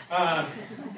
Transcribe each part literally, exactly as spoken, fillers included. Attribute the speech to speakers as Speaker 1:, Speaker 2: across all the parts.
Speaker 1: Um,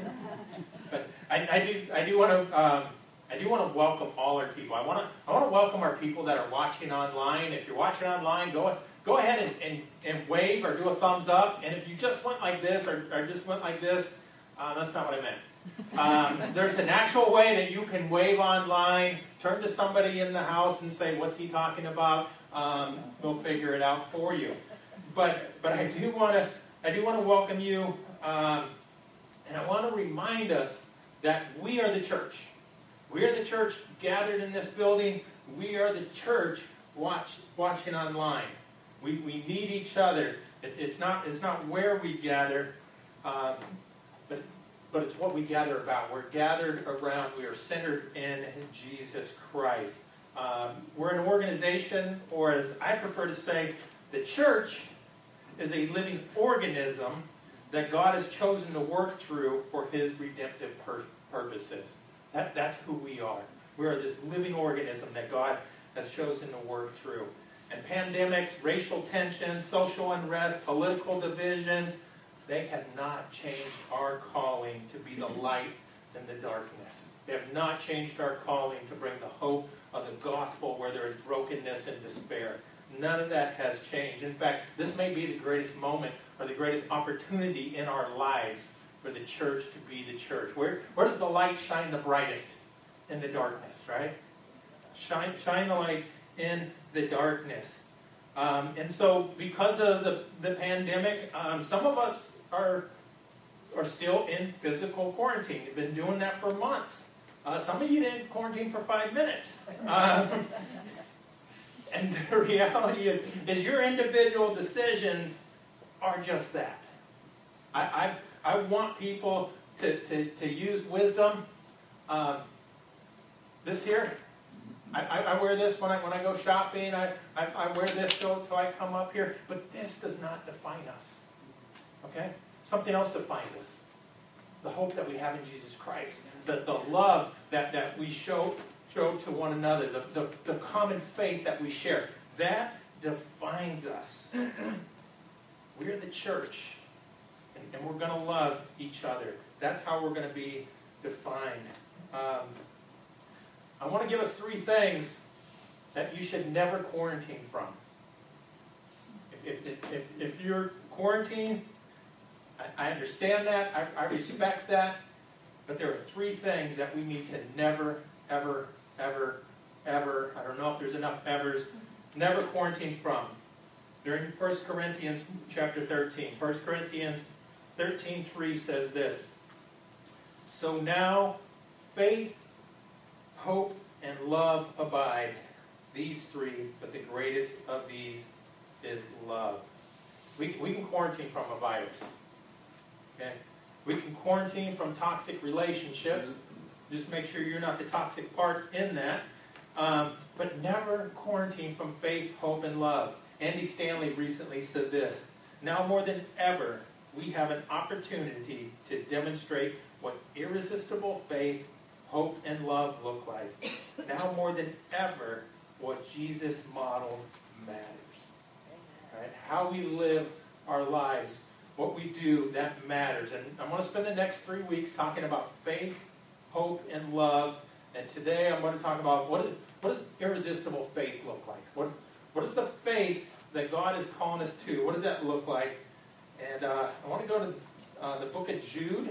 Speaker 1: but I, I do I do want to um, I do want to welcome all our people. I want to I want to welcome our people that are watching online. If you're watching online, go go ahead and, and, and wave or do a thumbs up. And if you just went like this or, or just went like this, uh, that's not what I meant. Um, there's an actual way that you can wave online. Turn to somebody in the house and say, "What's he talking about?" Um, we'll figure it out for you. But but I do want to I do want to welcome you, um, and I want to remind us that we are the church. We are the church gathered in this building. We are the church watch, watching online. We we need each other. It, it's not it's not where we gather, um, but but it's what we gather about. We're gathered around. We are centered in Jesus Christ. Um, we're an organization, or as I prefer to say, the church is a living organism that God has chosen to work through for His redemptive pur- purposes. That, that's who we are. We are this living organism that God has chosen to work through. And pandemics, racial tensions, social unrest, political divisions, they have not changed our calling to be the light in the darkness. They have not changed our calling to bring the hope of the gospel where there is brokenness and despair. None of that has changed. In fact, this may be the greatest moment or the greatest opportunity in our lives for the church to be the church. Where, where does the light shine the brightest? In the darkness, right? Shine, shine the light in the darkness. Um, and so because of the, the pandemic, um, some of us are, are still in physical quarantine. You've been doing that for months. Uh, some of you didn't quarantine for five minutes. Um, and the reality is, is your individual decisions are just that. I, I, I want people to, to, to use wisdom. Um, this here, I, I, I wear this when I when I go shopping. I, I, I wear this till, till I come up here. But this does not define us. Okay? Something else defines us. The hope that we have in Jesus Christ. The, the love that, that we show, show to one another. The, the, the common faith that we share. That defines us. We're the church. And, and we're going to love each other. That's how we're going to be defined. Um, I want to give us three things that you should never quarantine from. If, if, if, if you're quarantined, I, I understand that. I, I respect that. But there are three things that we need to never, ever, ever, ever, I don't know if there's enough evers, never quarantine from. During First Corinthians chapter thirteen. First Corinthians thirteen three says this. So now, faith, hope, and love abide. These three, but the greatest of these is love. We, we can quarantine from a virus. Okay? We can quarantine from toxic relationships. Just make sure you're not the toxic part in that. Um, but never quarantine from faith, hope, and love. Andy Stanley recently said this. Now more than ever, we have an opportunity to demonstrate what irresistible faith, hope, and love look like. Now more than ever, what Jesus modeled matters. Right? How we live our lives, what we do, that matters. And I'm going to spend the next three weeks talking about faith, hope, and love. And today I'm going to talk about what, what does irresistible faith look like? What, what is the faith that God is calling us to? What does that look like? And uh, I want to go to uh, the book of Jude.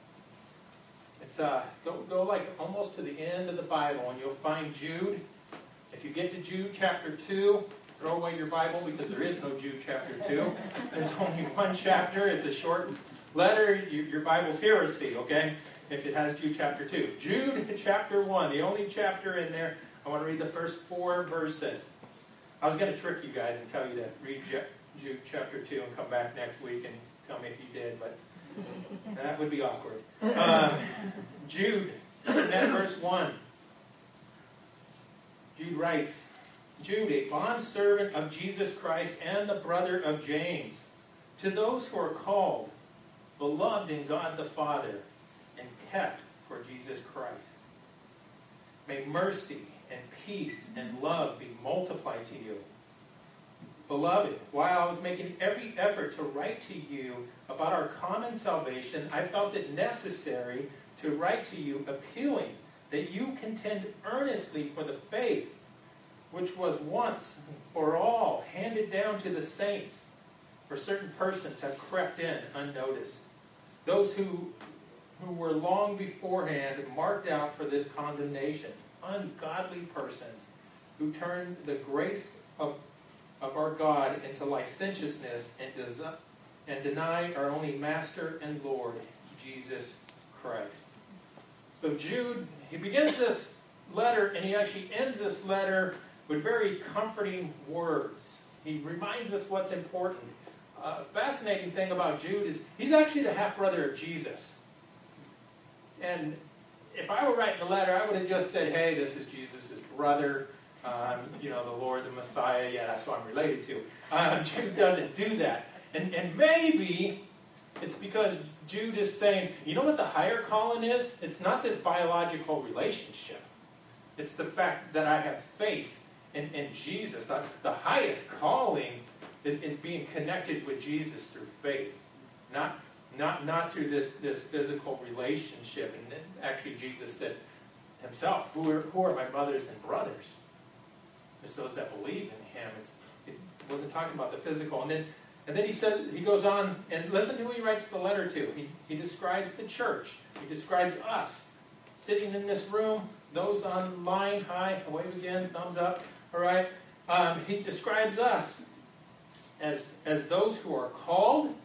Speaker 1: It's uh, go go like almost to the end of the Bible, and you'll find Jude. If you get to Jude chapter two, throw away your Bible because there is no Jude chapter two. There's only one chapter. It's a short letter. Your, your Bible's heresy, okay? If it has Jude chapter two. Jude chapter one, the only chapter in there. I want to read the first four verses. I was going to trick you guys and tell you to read Jude chapter two and come back next week and tell me if you did, but that would be awkward. Um, Jude, that verse one. Jude writes, Jude, a bondservant of Jesus Christ and the brother of James, to those who are called, beloved in God the Father, and kept for Jesus Christ. May mercy and peace and love be multiplied to you. Beloved, while I was making every effort to write to you about our common salvation, I felt it necessary to write to you appealing that you contend earnestly for the faith which was once for all handed down to the saints. For certain persons have crept in unnoticed. Those who, who were long beforehand marked out for this condemnation. Ungodly persons who turned the grace of, of our God into licentiousness and, des- and deny our only Master and Lord, Jesus Christ. So Jude, he begins this letter and he actually ends this letter with very comforting words. He reminds us what's important. Uh, fascinating thing about Jude is he's actually the half-brother of Jesus. And if I were writing a letter, I would have just said, hey, this is Jesus' brother, um, you know, the Lord, the Messiah. Yeah, that's who I'm related to. Um, Jude doesn't do that. And, and maybe it's because Jude is saying, you know what the higher calling is? It's not this biological relationship. It's the fact that I have faith in, in Jesus. The, the highest calling is being connected with Jesus through faith, not not not through this, this physical relationship. And actually, Jesus said himself, "Who are who are my brothers and brothers?" It's those that believe in Him. It's, it wasn't talking about the physical. And then and then he said he goes on and listen to who he writes the letter to. He he describes the church. He describes us sitting in this room. Those online, hi, wave again, thumbs up. All right. Um, he describes us. As, as those who are called.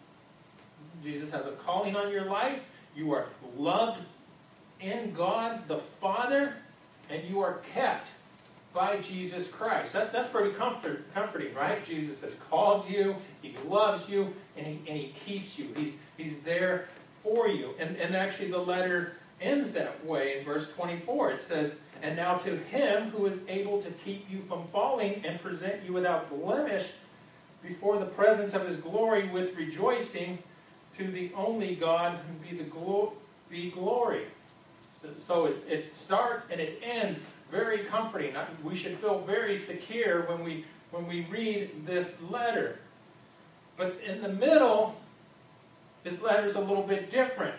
Speaker 1: Jesus has a calling on your life. You are loved in God the Father, and you are kept by Jesus Christ. That, that's pretty comfort, comforting, right? Jesus has called you, He loves you, and He, and he keeps you. He's, he's there for you. And, and actually the letter ends that way in verse twenty-four. It says, and now to Him who is able to keep you from falling and present you without blemish before the presence of His glory with rejoicing, to the only God be the glo- be glory. So, so it, it starts and it ends very comforting. We should feel very secure when we when we read this letter. But in the middle, his letter's a little bit different.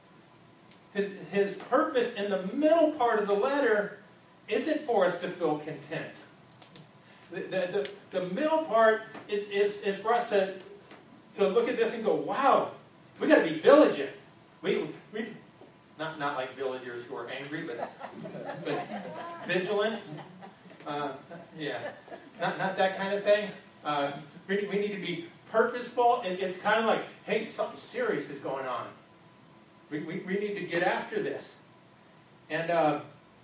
Speaker 1: His, his purpose in the middle part of the letter isn't for us to feel content. The, the, the, the middle part is, is, is for us to, to look at this and go, wow, we got to be vigilant. We, we, not, not like villagers who are angry, but, but vigilant. Uh, yeah, not, not that kind of thing. Uh, we, we need to be purposeful. It, it's kind of like, hey, something serious is going on. We, we, we need to get after this. And uh,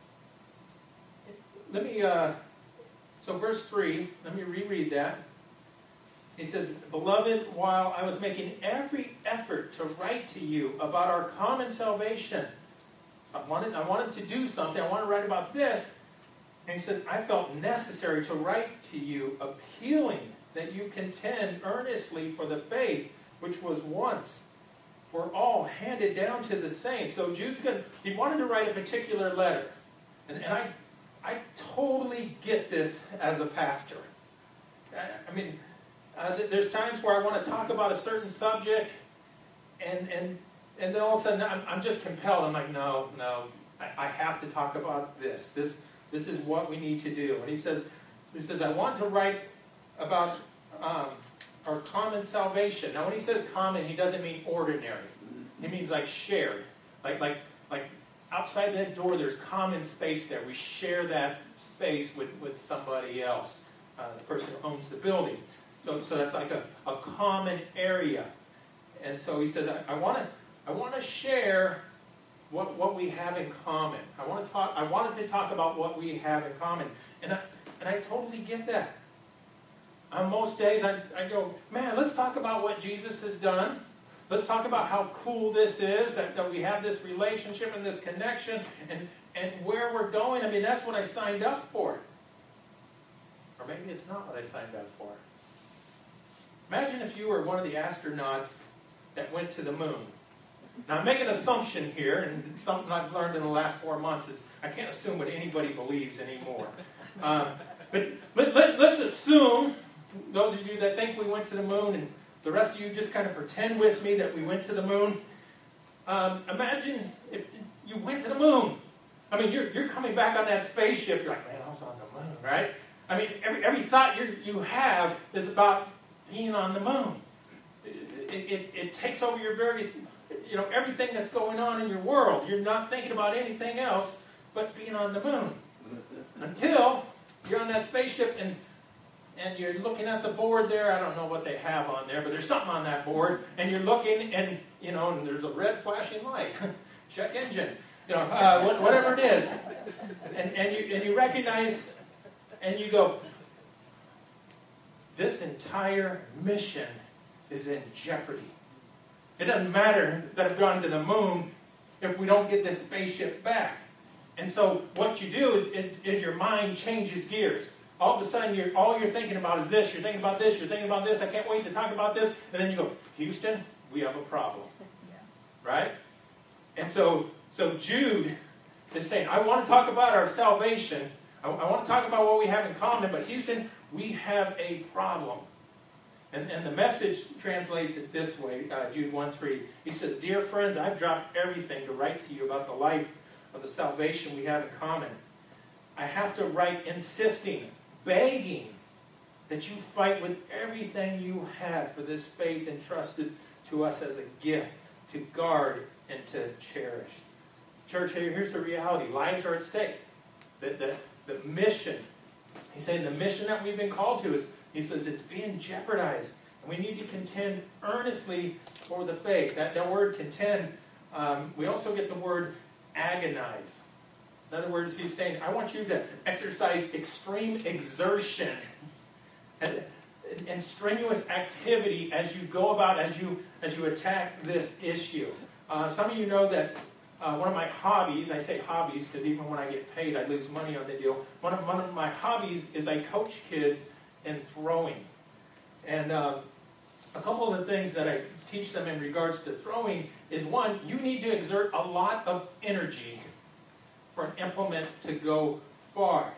Speaker 1: let me... Uh, So verse three, let me reread that. He says, Beloved, while I was making every effort to write to you about our common salvation, so I wanted, I wanted to do something, I wanted to write about this, and he says, I felt necessary to write to you appealing that you contend earnestly for the faith which was once for all handed down to the saints. So Jude's going he wanted to write a particular letter. And, and I I totally get this as a pastor. I, I mean, uh, th- there's times where I want to talk about a certain subject, and and and then all of a sudden I'm, I'm just compelled. I'm like, no, no, I, I have to talk about this. This this is what we need to do. And he says, he says, I want to write about um, our common salvation. Now, when he says common, he doesn't mean ordinary. He means like shared, like like like. Outside that door, there's common space there. We share that space with, with somebody else, uh, the person who owns the building. So, so that's like a, a common area. And so he says, I, I want to I want to share what, what we have in common. I want to talk. I wanted to talk about what we have in common, and I and I totally get that. On most days, I, I go, man, let's talk about what Jesus has done. Let's talk about how cool this is, that, that we have this relationship and this connection, and, and where we're going. I mean, that's what I signed up for. Or maybe it's not what I signed up for. Imagine if you were one of the astronauts that went to the moon. Now, I'm making an assumption here, and something I've learned in the last four months is I can't assume what anybody believes anymore. Um, but let, let, let's assume those of you that think we went to the moon, and the rest of you just kind of pretend with me that we went to the moon. Um, imagine if you went to the moon. I mean, you're, you're coming back on that spaceship. You're like, man, I was on the moon, right? I mean, every, every thought you you have is about being on the moon. It, it, it takes over your very, you know, everything that's going on in your world. You're not thinking about anything else but being on the moon. Until you're on that spaceship and and you're looking at the board there. I don't know what they have on there, but there's something on that board. And you're looking and, you know, and there's a red flashing light. Check engine. You know, uh, whatever it is. And, and, you, and you recognize and you go, this entire mission is in jeopardy. It doesn't matter that I've gone to the moon if we don't get this spaceship back. And so what you do is, is, is your mind changes gears. All of a sudden, you're, all you're thinking about is this. You're thinking about this. You're thinking about this. I can't wait to talk about this. And then you go, Houston, we have a problem. Yeah. Right? And so, so Jude is saying, I want to talk about our salvation. I, I want to talk about what we have in common. But Houston, we have a problem. And, and the message translates it this way, uh, Jude one three. He says, dear friends, I've dropped everything to write to you about the life of the salvation we have in common. I have to write insisting, begging that you fight with everything you have for this faith entrusted to us as a gift to guard and to cherish. Church, here's the reality. Lives are at stake. The, the, the mission, he's saying the mission that we've been called to, it's, he says it's being jeopardized. And we need to contend earnestly for the faith. That, that word contend, um, we also get the word agonize. In other words, he's saying, I want you to exercise extreme exertion and, and strenuous activity as you go about, as you as you attack this issue. Uh, some of you know that uh, one of my hobbies, I say hobbies because even when I get paid, I lose money on the deal. One of, one of my hobbies is I coach kids in throwing. And um, a couple of the things that I teach them in regards to throwing is, one, you need to exert a lot of energy for an implement to go far.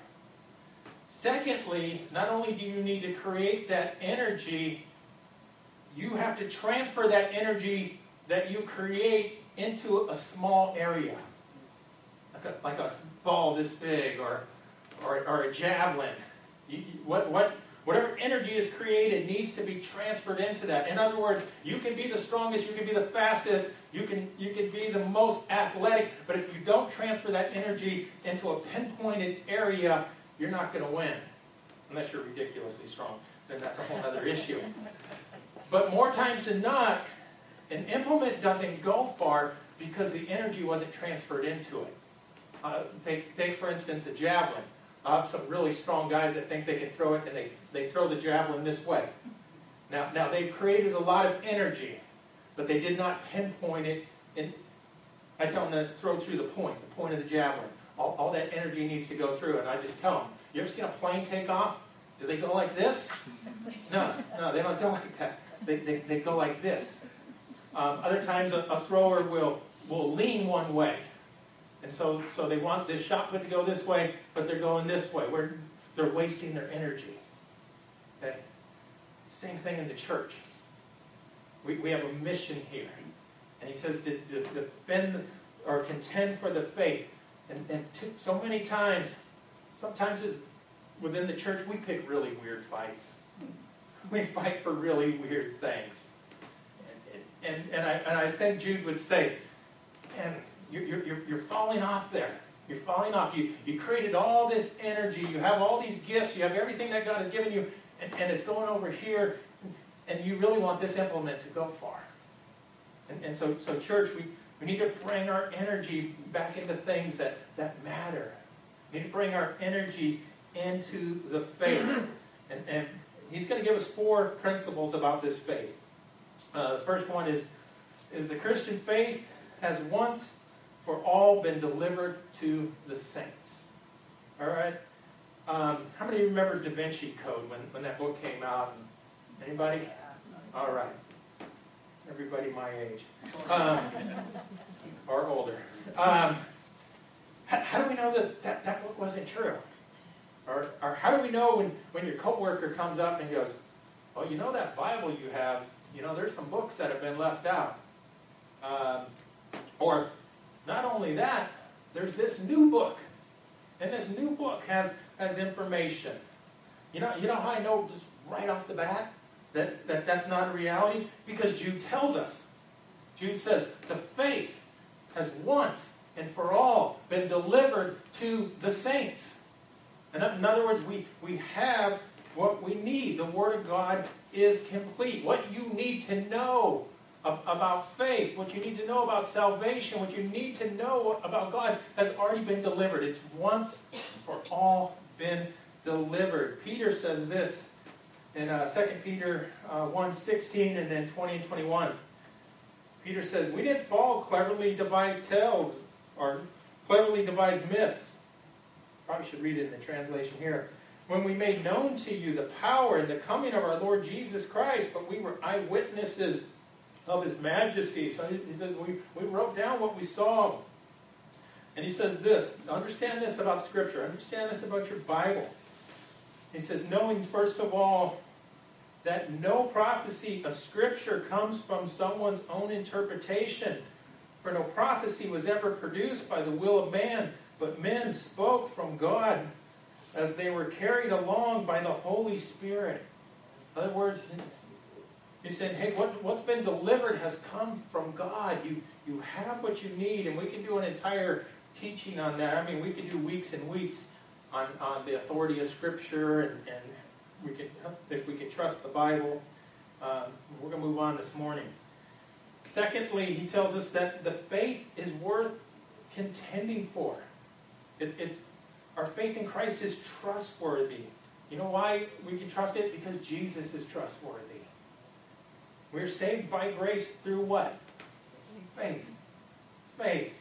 Speaker 1: Secondly, not only do you need to create that energy, you have to transfer that energy that you create into a small area. Like a, like a ball this big or, or, or a javelin. You, what, what, whatever energy is created needs to be transferred into that. In other words, you can be the strongest, you can be the fastest, you can, you can be the most athletic, but if you don't transfer that energy into a pinpointed area, you're not going to win. Unless you're ridiculously strong. Then that's a whole other issue. But more times than not, an implement doesn't go far because the energy wasn't transferred into it. Uh, take, take, for instance, a javelin. I have some really strong guys that think they can throw it, and they, they throw the javelin this way. Now, now, they've created a lot of energy, but they did not pinpoint it. In, I tell them to throw through the point, the point of the javelin. All, all that energy needs to go through, and I just tell them, you ever seen a plane take off? Do they go like this? No, no, they don't go like that. They, they, they go like this. Um, other times, a, a thrower will, will lean one way. And so, so they want this shot put to go this way, but they're going this way. Where they're wasting their energy. Okay? Same thing in the church. We, we have a mission here. And he says to, to defend or contend for the faith. And, and to, so many times, sometimes it's within the church, we pick really weird fights. We fight for really weird things. And, and, and, I, and I think Jude would say, and you're, you're, you're falling off there. You're falling off. You, you created all this energy. You have all these gifts. You have everything that God has given you. And, and it's going over here. And you really want this implement to go far. And, and so, so church, we, we need to bring our energy back into things that, that matter. We need to bring our energy into the faith. And, and he's going to give us four principles about this faith. Uh, the first one is, is the Christian faith has once for all been delivered to the saints. All right? Um, how many remember Da Vinci Code when, when that book came out? Anybody? All right. Everybody my age. Um, or older. Um, how, how do we know that, that that book wasn't true? Or, or how do we know when, when your coworker comes up and goes, well, you know that Bible you have, you know, there's some books that have been left out. Um, or not only that, there's this new book. And this new book has, has information. You know, you know how I know just right off the bat that, that that's not a reality? Because Jude tells us. Jude says, the faith has once and for all been delivered to the saints. In other words, we, we have what we need. The Word of God is complete. What you need to know about faith, what you need to know about salvation, what you need to know about God has already been delivered. It's once for all been delivered. Peter says this in uh, Second Peter uh, one sixteen and then twenty and twenty-one. Peter says, we didn't follow cleverly devised tales or cleverly devised myths. Probably should read it in the translation here. When we made known to you the power and the coming of our Lord Jesus Christ, but we were eyewitnesses of His majesty. So he says, we, we wrote down what we saw. And he says this, understand this about Scripture, understand this about your Bible. He says, knowing first of all that no prophecy of Scripture comes from someone's own interpretation. For no prophecy was ever produced by the will of man, but men spoke from God as they were carried along by the Holy Spirit. In other words, he's saying, hey, what, what's been delivered has come from God. You, you have what you need, and we can do an entire teaching on that. I mean, we could do weeks and weeks on, on the authority of Scripture, and, and we could, if we could trust the Bible. Um, we're going to move on this morning. Secondly, he tells us that the faith is worth contending for. It, it's, our faith in Christ is trustworthy. You know why we can trust it? Because Jesus is trustworthy. We're saved by grace through what? Faith. Faith.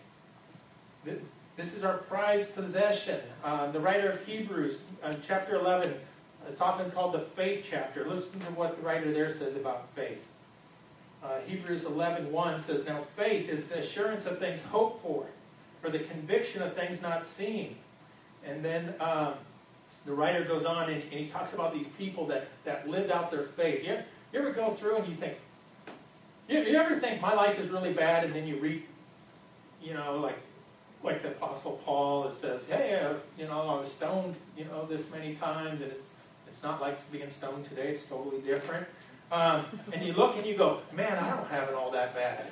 Speaker 1: This is our prized possession. Uh, the writer of Hebrews, uh, chapter eleven, it's often called the faith chapter. Listen to what the writer there says about faith. Uh, Hebrews eleven one says, now faith is the assurance of things hoped for, or the conviction of things not seen. And then um, the writer goes on and, and he talks about these people that, that lived out their faith. You ever, you ever go through and you think, you, you ever think my life is really bad, and then you read, you know, like like the Apostle Paul, it says, hey, uh, you know, I was stoned, you know, this many times, and it's, it's not like being stoned today. It's totally different. Um, and you look and you go, man, I don't have it all that bad.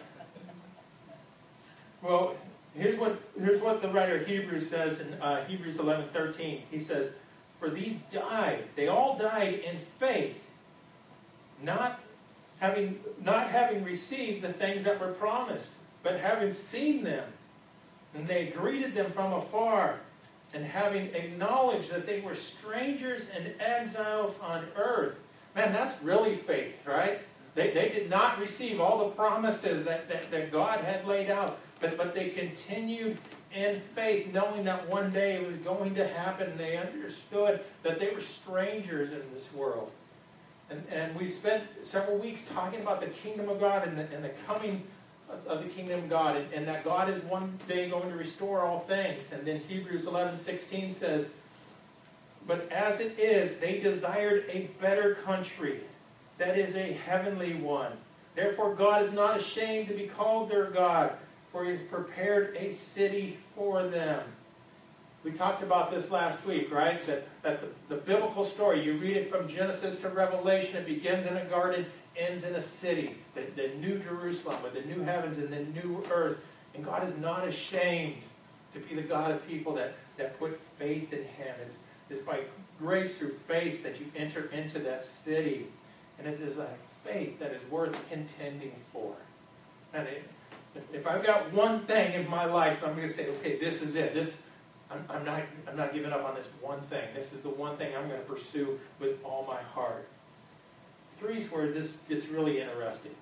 Speaker 1: Well, here's what here's what the writer of Hebrews says in uh, Hebrews eleven thirteen. He says, for these died, they all died in faith, not having not having received the things that were promised, but having seen them, and they greeted them from afar, and having acknowledged that they were strangers and exiles on earth. Man, that's really faith, right? They, they did not receive all the promises that, that, that God had laid out, but, but they continued in faith, knowing that one day it was going to happen. They understood that they were strangers in this world. And, and we spent several weeks talking about the kingdom of God and the, and the coming of, of the kingdom of God, and, and that God is one day going to restore all things. And then Hebrews eleven sixteen says, but as it is, they desired a better country, that is a heavenly one. Therefore God is not ashamed to be called their God, for He has prepared a city for them. We talked about this last week, right? That, that the, the biblical story, you read it from Genesis to Revelation, it begins in a garden, ends in a city. The, the new Jerusalem with the new heavens and the new earth. And God is not ashamed to be the God of people that, that put faith in Him. It's, it's by grace through faith that you enter into that city. And it is a faith that is worth contending for. And it, if, if I've got one thing in my life, I'm going to say, okay, this is it. This I'm, I'm not I'm not giving up on this one thing. This is the one thing I'm going to pursue with all my heart. Three's where this gets really interesting.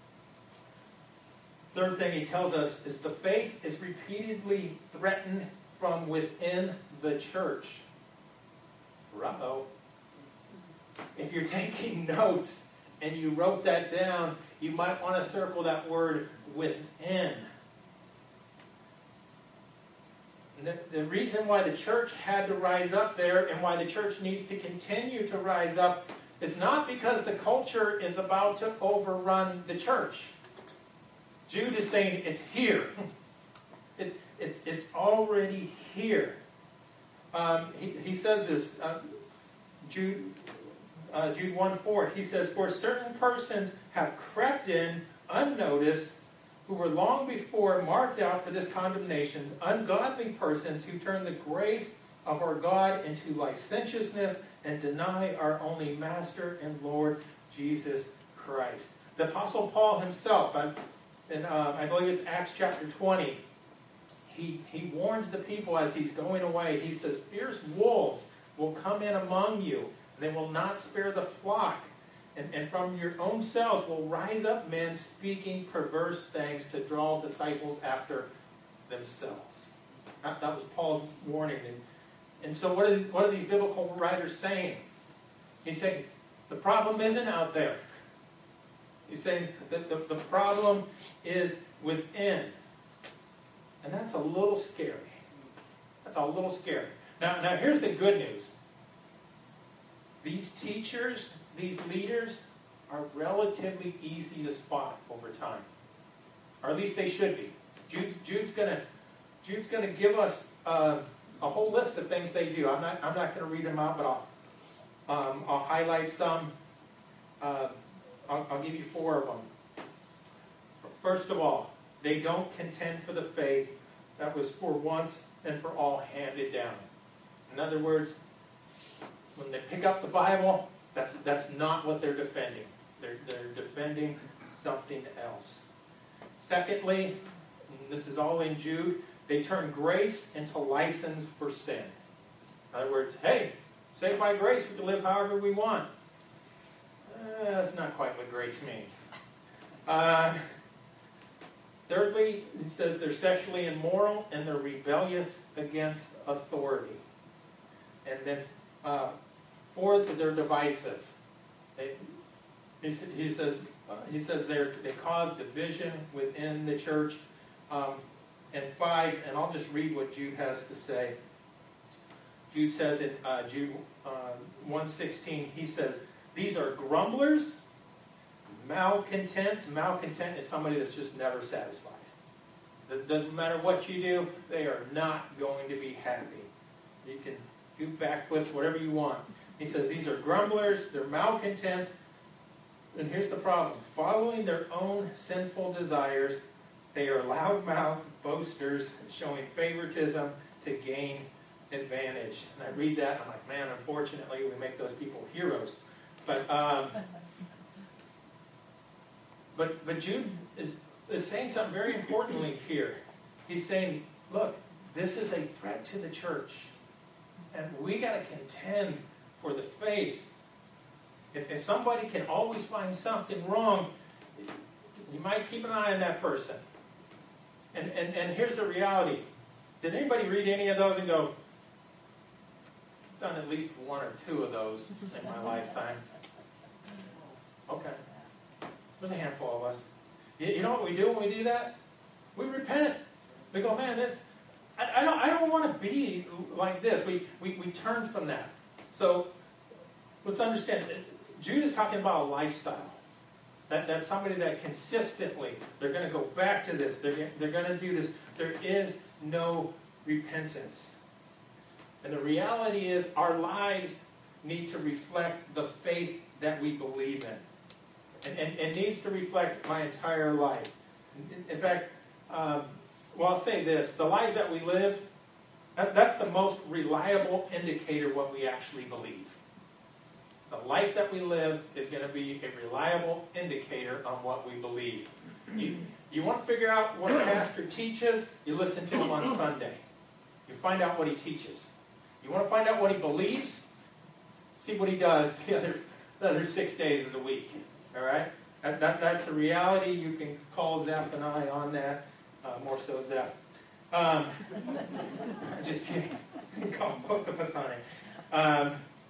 Speaker 1: Third thing he tells us is the faith is repeatedly threatened from within the church. Uh-oh. If you're taking notes and you wrote that down, you might want to circle that word within. And the, the reason why the church had to rise up there and why the church needs to continue to rise up is not because the culture is about to overrun the church. Jude is saying it's here. It, it, it's already here. Um, he, he says this, uh, Jude, uh, Jude one four, he says, "For certain persons have crept in unnoticed, who were long before marked out for this condemnation, ungodly persons who turn the grace of our God into licentiousness and deny our only Master and Lord, Jesus Christ." The Apostle Paul himself, I, in, uh, I believe it's Acts chapter twenty, he, he warns the people as he's going away. He says, "Fierce wolves will come in among you, and they will not spare the flock. And, and from your own selves will rise up men speaking perverse things to draw disciples after themselves." That, that was Paul's warning. And, and so what are, what are these biblical writers saying? He's saying, the problem isn't out there. He's saying that the, the problem is within. And that's a little scary. That's a little scary. Now, now here's the good news. These teachers, these leaders, are relatively easy to spot over time. Or at least they should be. Jude's, Jude's going Jude's gonna give us uh, a whole list of things they do. I'm not, I'm not going to read them out, but I'll, um, I'll highlight some. Uh, I'll, I'll give you four of them. First of all, they don't contend for the faith that was for once and for all handed down. In other words, when they pick up the Bible, that's, that's not what they're defending. They're, they're defending something else. Secondly, and this is all in Jude, they turn grace into license for sin. In other words, hey, saved by grace, we can live however we want. Uh, that's not quite what grace means. Uh, thirdly, it says they're sexually immoral and they're rebellious against authority. And then uh, fourth, they're divisive. They, he, he says uh, he says they they cause division within the church. Um, and five, and I'll just read what Jude has to say. Jude says in uh, Jude uh, one sixteen, he says, "These are grumblers, malcontents." Malcontent is somebody that's just never satisfied. It doesn't matter what you do, they are not going to be happy. You can do backflips, whatever you want. He says these are grumblers, they're malcontents, and here's the problem. Following their own sinful desires, they are loud-mouthed boasters, showing favoritism to gain advantage. And I read that, and I'm like, man, unfortunately, we make those people heroes. But um, but but Jude is, is saying something very importantly here. He's saying, look, this is a threat to the church. And we got to contend for the faith. If, if somebody can always find something wrong, you might keep an eye on that person. And, and, and here's the reality. Did anybody read any of those and go, I've done at least one or two of those in my lifetime? Okay. There's a handful of us. You, you know what we do when we do that? We repent. We go, man, this, I, I don't I don't want to be like this. We, we, we turn from that. So let's understand. Jude is talking about a lifestyle. That, that's somebody that consistently, they're going to go back to this. They're, they're going to do this. There is no repentance. And the reality is our lives need to reflect the faith that we believe in. And, and, and needs to reflect my entire life. In, in fact, um, well, I'll say this. The lives that we live, that, that's the most reliable indicator what we actually believe. The life that we live is going to be a reliable indicator on what we believe. You, you want to figure out what a pastor teaches, you listen to him on Sunday. You find out what he teaches. You want to find out what he believes, see what he does the other, the other six days of the week. All right? That, that, that's a reality. You can call Zeph and I on that. Uh, more so Zeph. Um, just kidding. Call both of us on it. Um,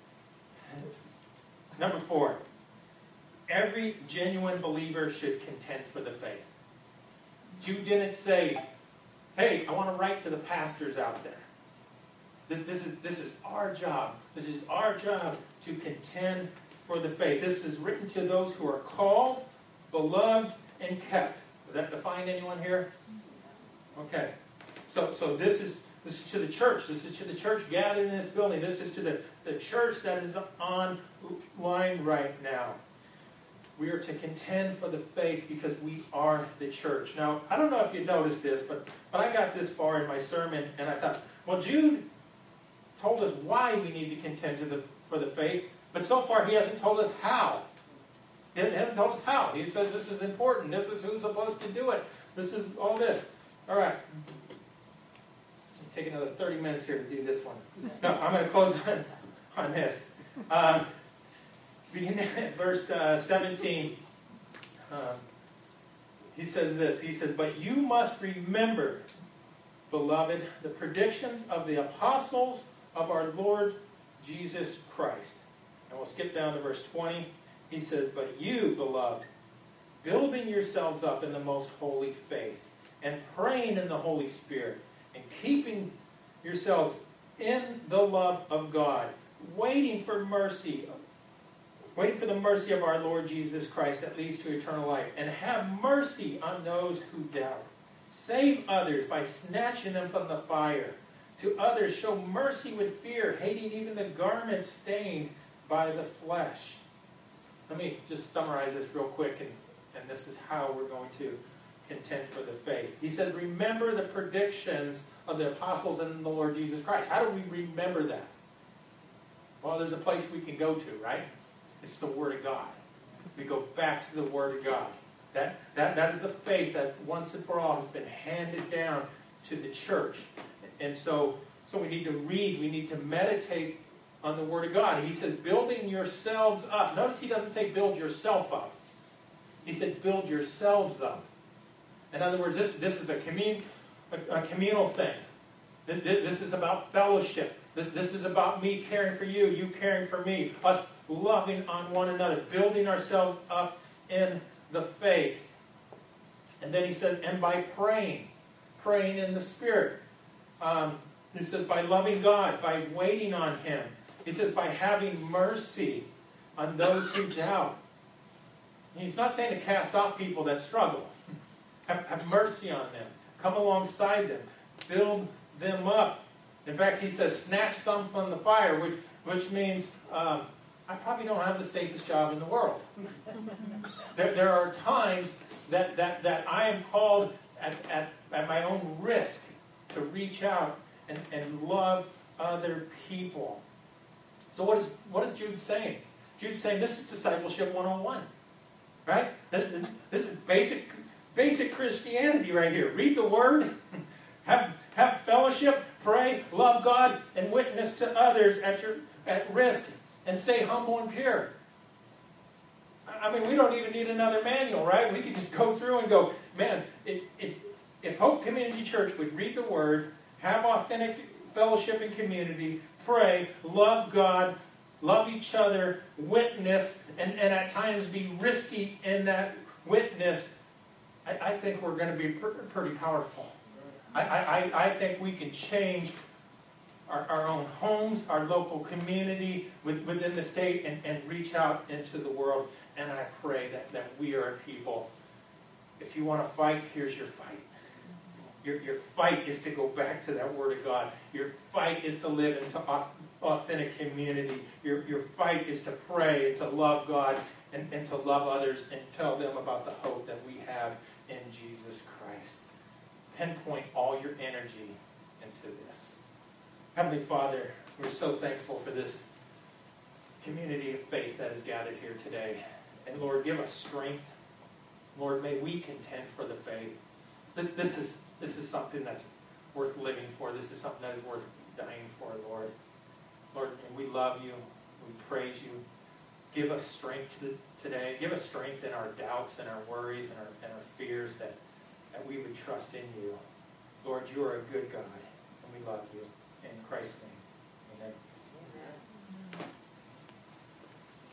Speaker 1: Number four, every genuine believer should contend for the faith. Jude didn't say, Hey, I want to write to the pastors out there. This, this, is, this is our job. This is our job to contend for the faith. This is written to those who are called, beloved, and kept. Does that define anyone here? Okay. So, so this is this is to the church. This is to the church gathered in this building. This is to the, the church that is online right now. We are to contend for the faith because we are the church. Now, I don't know if you noticed this, but, but I got this far in my sermon, and I thought, well, Jude told us why we need to contend to the, for the faith, but so far he hasn't told us how. He hasn't told us how. He says this is important. This is who's supposed to do it. This is all this. All right. Take another thirty minutes here to do this one. No, I'm going to close on, on this. Um, beginning at verse uh, seventeen, um, he says this. He says, "But you must remember, beloved, the predictions of the apostles of our Lord Jesus Christ." And we'll skip down to verse twenty. He says, "But you, beloved, building yourselves up in the most holy faith, and praying in the Holy Spirit, and keeping yourselves in the love of God, waiting for mercy, waiting for the mercy of our Lord Jesus Christ that leads to eternal life, and have mercy on those who doubt. Save others by snatching them from the fire. To others show mercy with fear, hating even the garment stained by the flesh." Let me just summarize this real quick, and, and this is how we're going to contend for the faith. He says, remember the predictions of the apostles and the Lord Jesus Christ. How do we remember that? Well, there's a place we can go to, right? It's the Word of God. We go back to the Word of God. That, that, that is the faith that once and for all has been handed down to the church. And so, so we need to read, we need to meditate on the Word of God. He says, building yourselves up. Notice he doesn't say build yourself up. He said build yourselves up. In other words, this, this is a, commun, a, a communal thing. This is about fellowship. This, this is about me caring for you, you caring for me, us loving on one another, building ourselves up in the faith. And then he says, and by praying, praying in the Spirit. Um, he says, by loving God, by waiting on Him. He says, by having mercy on those who doubt. He's not saying to cast off people that struggle. Have, have mercy on them. Come alongside them. Build them up. In fact, he says, snatch some from the fire, which, which means um, I probably don't have the safest job in the world. there, there are times that, that, that I am called at, at, at my own risk to reach out and, and love other people. So what is, what is Jude saying? Jude's saying this is discipleship one oh one. Right? This is basic basic Christianity right here. Read the Word, have, have fellowship, pray, love God, and witness to others at your at risk, and stay humble and pure. I mean, we don't even need another manual, right? We can just go through and go, man, if, if, if Hope Community Church would read the Word, have authentic fellowship and community, pray, love God, love each other, witness, and, and at times be risky in that witness, I, I think we're going to be pr- pretty powerful. I, I, I think we can change our, our own homes, our local community with, within the state, and, and reach out into the world. And I pray that, that we are a people. If you want to fight, here's your fight. Your, your fight is to go back to that Word of God. Your fight is to live into authentic community. Your, your fight is to pray and to love God and, and to love others and tell them about the hope that we have in Jesus Christ. Pinpoint all your energy into this. Heavenly Father, we're so thankful for this community of faith that is gathered here today. And Lord, give us strength. Lord, may we contend for the faith. This, this is this is something that's worth living for. This is something that is worth dying for, Lord. Lord, we love you. We praise you. Give us strength to, today. Give us strength in our doubts and our worries and our, and our fears that, that we would trust in you. Lord, you are a good God, and we love you. In Christ's name, amen.